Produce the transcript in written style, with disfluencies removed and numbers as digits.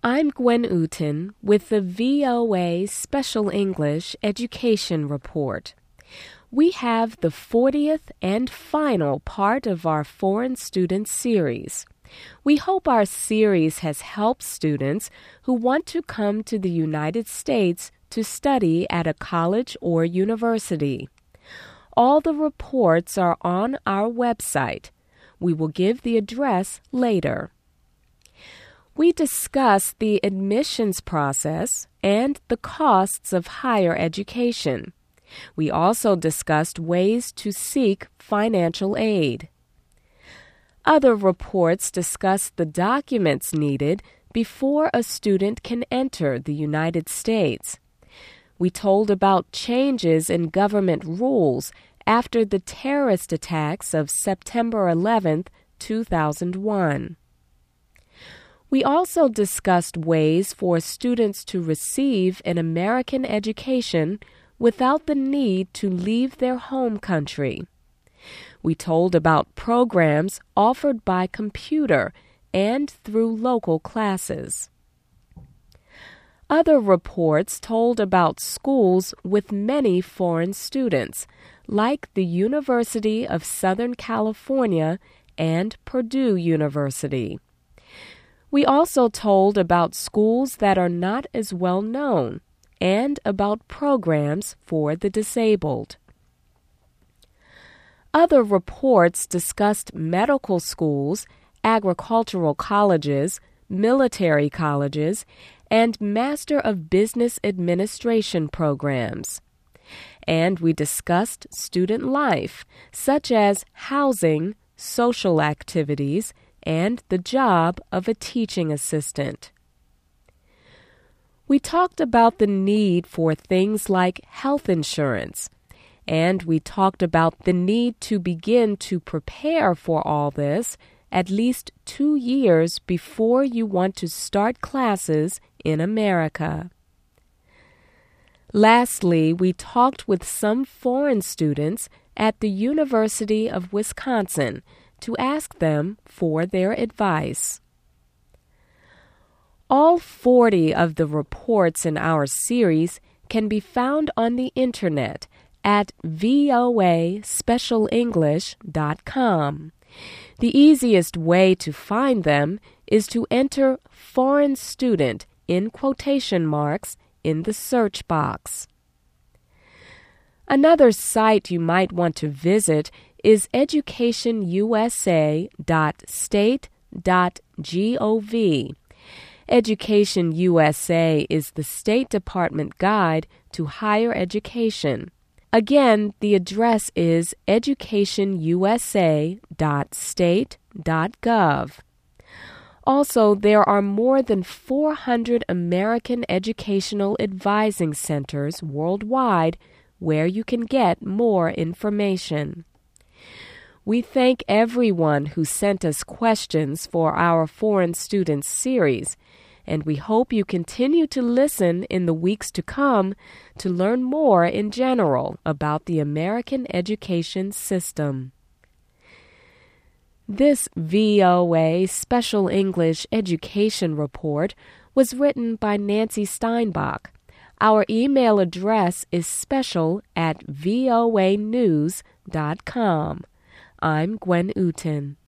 I'm Gwen Uten with the VOA Special English Education Report. We have the 40th and final part of our Foreign Students series. We hope our series has helped students who want to come to the United States to study at a college or university. All the reports are on our website. We will give the address later. We discuss the admissions process and the costs of higher education. We also discussed ways to seek financial aid. Other reports discuss the documents needed before a student can enter the United States. We told about changes in government rules after the terrorist attacks of September 11, 2001. We also discussed ways for students to receive an American education without the need to leave their home country. We told about programs offered by computer and through local classes. Other reports told about schools with many foreign students, like the University of Southern California and Purdue University. We also told about schools that are not as well known and about programs for the disabled. Other reports discussed medical schools, agricultural colleges, military colleges, and Master of Business Administration programs. And we discussed student life, such as housing, social activities, and the job of a teaching assistant. We talked about the need for things like health insurance, and we talked about the need to begin to prepare for all this at least 2 years before you want to start classes in America. Lastly, we talked with some foreign students at the University of Wisconsin to ask them for their advice. All 40 of the reports in our series can be found on the internet at voaspecialenglish.com. The easiest way to find them is to enter foreign student in quotation marks in the search box. Another site you might want to visit is educationusa.state.gov. Education USA is the State Department guide to higher education. Again, the address is educationusa.state.gov. Also, there are more than 400 American educational advising centers worldwide where you can get more information. We thank everyone who sent us questions for our Foreign Students series, and we hope you continue to listen in the weeks to come to learn more in general about the American education system. This VOA Special English Education Report was written by Nancy Steinbach. Our email address is special@voanews.com. I'm Gwen Uten.